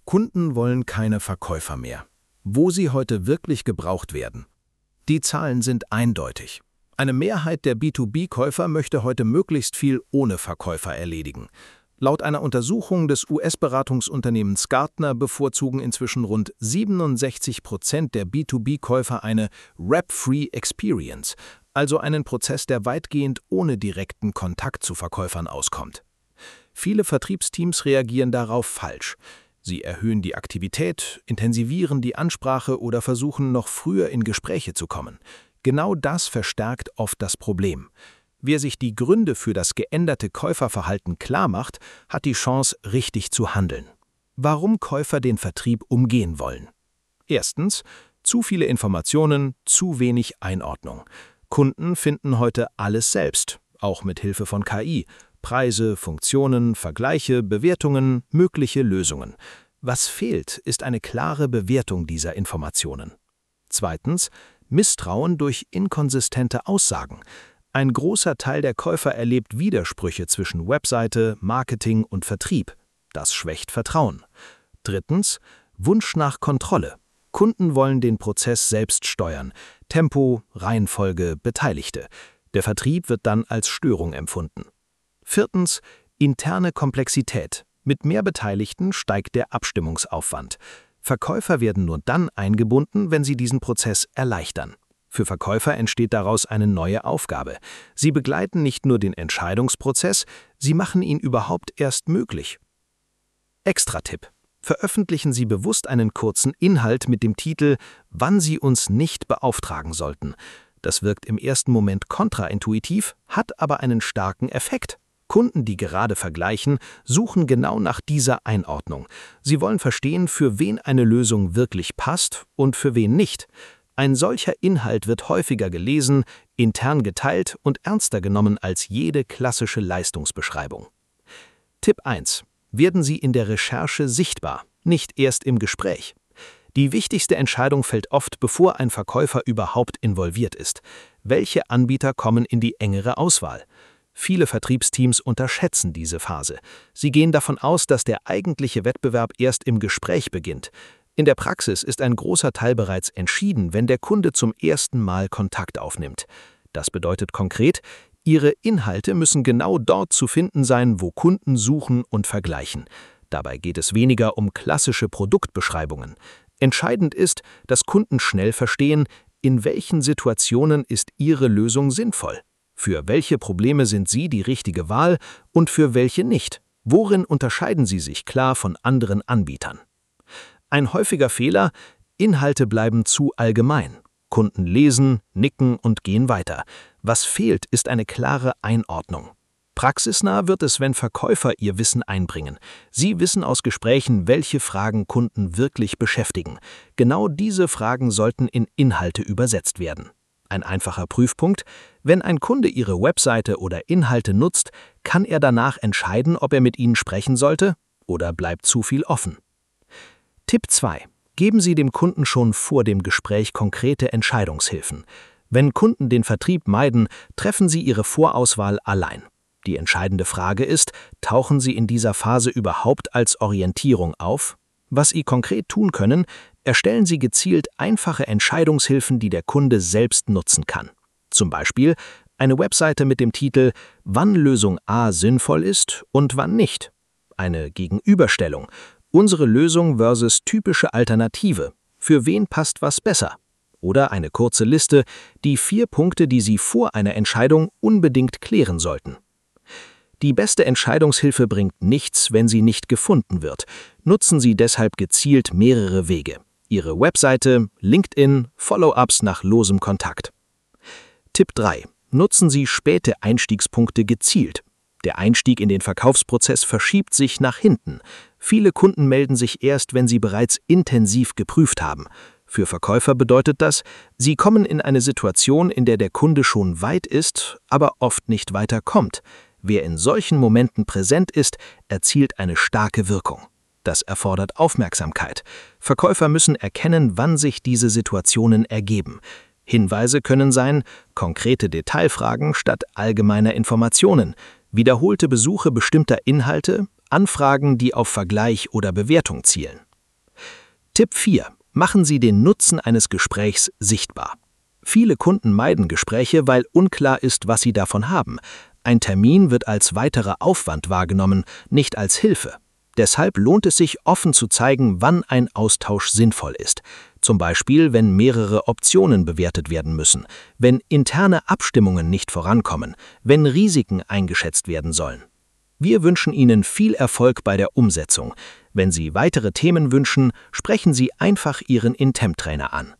Kunden wollen keine Verkäufer mehr. Wo sie heute wirklich gebraucht werden? Die Zahlen sind eindeutig. Eine Mehrheit der B2B-Käufer möchte heute möglichst viel ohne Verkäufer erledigen. Laut einer Untersuchung des US-Beratungsunternehmens Gartner bevorzugen inzwischen rund 67% der B2B-Käufer eine Rep-Free Experience, also einen Prozess, der weitgehend ohne direkten Kontakt zu Verkäufern auskommt. Viele Vertriebsteams reagieren darauf falsch. Sie erhöhen die Aktivität, intensivieren die Ansprache oder versuchen noch früher in Gespräche zu kommen. Genau das verstärkt oft das Problem. Wer sich die Gründe für das geänderte Käuferverhalten klar macht, hat die Chance, richtig zu handeln. Warum Käufer den Vertrieb umgehen wollen? Erstens, zu viele Informationen, zu wenig Einordnung. Kunden finden heute alles selbst, auch mit Hilfe von KI. Preise, Funktionen, Vergleiche, Bewertungen, mögliche Lösungen. Was fehlt, ist eine klare Bewertung dieser Informationen. Zweitens, Misstrauen durch inkonsistente Aussagen. Ein großer Teil der Käufer erlebt Widersprüche zwischen Webseite, Marketing und Vertrieb. Das schwächt Vertrauen. Drittens, Wunsch nach Kontrolle. Kunden wollen den Prozess selbst steuern. Tempo, Reihenfolge, Beteiligte. Der Vertrieb wird dann als Störung empfunden. Viertens, interne Komplexität. Mit mehr Beteiligten steigt der Abstimmungsaufwand. Verkäufer werden nur dann eingebunden, wenn sie diesen Prozess erleichtern. Für Verkäufer entsteht daraus eine neue Aufgabe. Sie begleiten nicht nur den Entscheidungsprozess, sie machen ihn überhaupt erst möglich. Extra-Tipp: Veröffentlichen Sie bewusst einen kurzen Inhalt mit dem Titel »Wann Sie uns nicht beauftragen sollten«. Das wirkt im ersten Moment kontraintuitiv, hat aber einen starken Effekt. Kunden, die gerade vergleichen, suchen genau nach dieser Einordnung. Sie wollen verstehen, für wen eine Lösung wirklich passt und für wen nicht. Ein solcher Inhalt wird häufiger gelesen, intern geteilt und ernster genommen als jede klassische Leistungsbeschreibung. Tipp 1. Werden Sie in der Recherche sichtbar, nicht erst im Gespräch. Die wichtigste Entscheidung fällt oft, bevor ein Verkäufer überhaupt involviert ist. Welche Anbieter kommen in die engere Auswahl? Viele Vertriebsteams unterschätzen diese Phase. Sie gehen davon aus, dass der eigentliche Wettbewerb erst im Gespräch beginnt. In der Praxis ist ein großer Teil bereits entschieden, wenn der Kunde zum ersten Mal Kontakt aufnimmt. Das bedeutet konkret, Ihre Inhalte müssen genau dort zu finden sein, wo Kunden suchen und vergleichen. Dabei geht es weniger um klassische Produktbeschreibungen. Entscheidend ist, dass Kunden schnell verstehen, in welchen Situationen ist Ihre Lösung sinnvoll. Für welche Probleme sind Sie die richtige Wahl und für welche nicht? Worin unterscheiden Sie sich klar von anderen Anbietern? Ein häufiger Fehler: Inhalte bleiben zu allgemein. Kunden lesen, nicken und gehen weiter. Was fehlt, ist eine klare Einordnung. Praxisnah wird es, wenn Verkäufer ihr Wissen einbringen. Sie wissen aus Gesprächen, welche Fragen Kunden wirklich beschäftigen. Genau diese Fragen sollten in Inhalte übersetzt werden. Ein einfacher Prüfpunkt: Wenn ein Kunde Ihre Webseite oder Inhalte nutzt, kann er danach entscheiden, ob er mit Ihnen sprechen sollte oder bleibt zu viel offen. Tipp 2. Geben Sie dem Kunden schon vor dem Gespräch konkrete Entscheidungshilfen. Wenn Kunden den Vertrieb meiden, treffen Sie Ihre Vorauswahl allein. Die entscheidende Frage ist: Tauchen Sie in dieser Phase überhaupt als Orientierung auf? Was Sie konkret tun können: Erstellen Sie gezielt einfache Entscheidungshilfen, die der Kunde selbst nutzen kann. Zum Beispiel eine Webseite mit dem Titel »Wann Lösung A sinnvoll ist und wann nicht«. Eine Gegenüberstellung: Unsere Lösung versus typische Alternative. Für wen passt was besser? Oder eine kurze Liste, die 4 Punkte, die Sie vor einer Entscheidung unbedingt klären sollten. Die beste Entscheidungshilfe bringt nichts, wenn sie nicht gefunden wird. Nutzen Sie deshalb gezielt mehrere Wege: Ihre Webseite, LinkedIn, Follow-ups nach losem Kontakt. Tipp 3. Nutzen Sie späte Einstiegspunkte gezielt. Der Einstieg in den Verkaufsprozess verschiebt sich nach hinten. Viele Kunden melden sich erst, wenn sie bereits intensiv geprüft haben. Für Verkäufer bedeutet das, sie kommen in eine Situation, in der der Kunde schon weit ist, aber oft nicht weiter kommt. Wer in solchen Momenten präsent ist, erzielt eine starke Wirkung. Das erfordert Aufmerksamkeit. Verkäufer müssen erkennen, wann sich diese Situationen ergeben. Hinweise können sein: konkrete Detailfragen statt allgemeiner Informationen, wiederholte Besuche bestimmter Inhalte, Anfragen, die auf Vergleich oder Bewertung zielen. Tipp 4. Machen Sie den Nutzen eines Gesprächs sichtbar. Viele Kunden meiden Gespräche, weil unklar ist, was sie davon haben. Ein Termin wird als weiterer Aufwand wahrgenommen, nicht als Hilfe. Deshalb lohnt es sich, offen zu zeigen, wann ein Austausch sinnvoll ist. Zum Beispiel, wenn mehrere Optionen bewertet werden müssen, wenn interne Abstimmungen nicht vorankommen, wenn Risiken eingeschätzt werden sollen. Wir wünschen Ihnen viel Erfolg bei der Umsetzung. Wenn Sie weitere Themen wünschen, sprechen Sie einfach Ihren Intem-Trainer an.